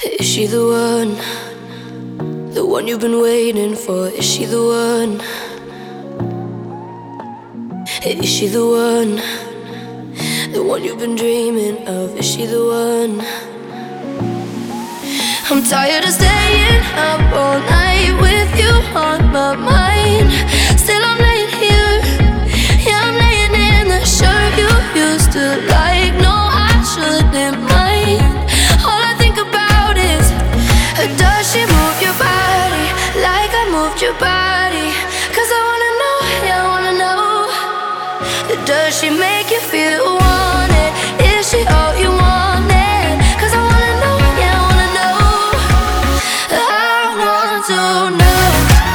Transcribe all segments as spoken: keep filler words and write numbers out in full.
Is she the one? The one you've been waiting for? Is she the one? Is she the one? The one you've been dreaming of? Is she the one? I'm tired of staying up all night with you on my mind. Still I'm laying here, yeah, I'm laying in the shirt you used to like. No, I shouldn't mind. All I think about is, does she move your body like I moved your body? Cause I wanna know, yeah, I wanna know. Does she make you feel wanted? Is she all you wanted? Cause I wanna know, yeah, I wanna know. I want to know.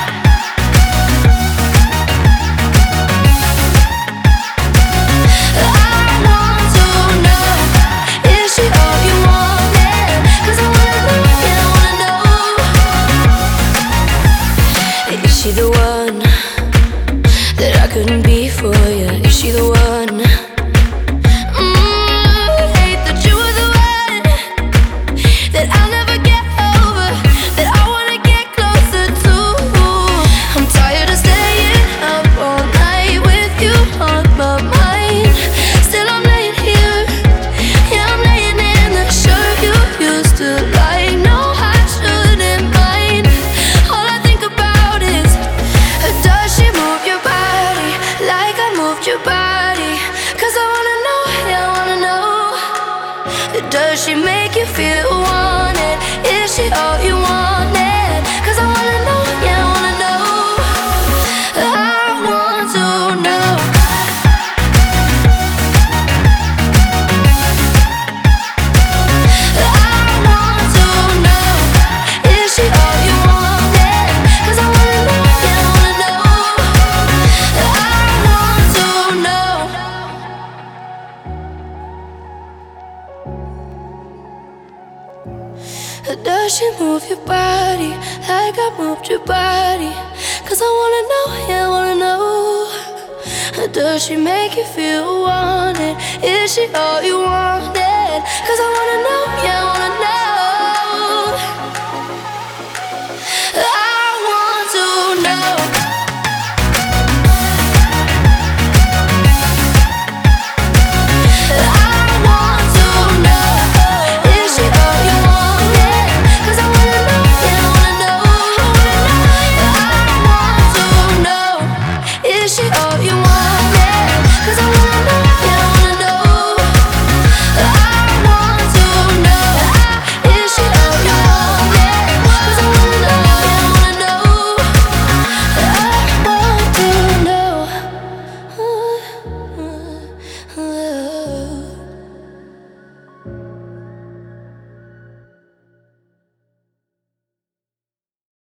I want to know. Is she all you wanted? Cause I wanna know, yeah, I wanna know. Is she the one that I couldn't be for you? Is she the one? Mm, hate that you were the one that I'll never get over, that I wanna get closer to. I'm tired of staying up all night with you on my mind. Still I'm laying here, yeah, I'm laying in the shirt you used to like. No, I shouldn't mind. All I think about is, does she move your body like I moved your body? Cause I wanna know, yeah, I wanna know. Does she make you feel wanted? Is she all you wanted? Cause I wanna know, yeah, I wanna know. I want to know. I want to know. Is she all you wanted? Cause I wanna know, yeah, I wanna know. I want to know. Does she move your body like I moved your body? Cause I wanna know, yeah, I wanna know. Does she make you feel wanted? Is she all you wanted? Cause I wanna know, yeah, I wanna know.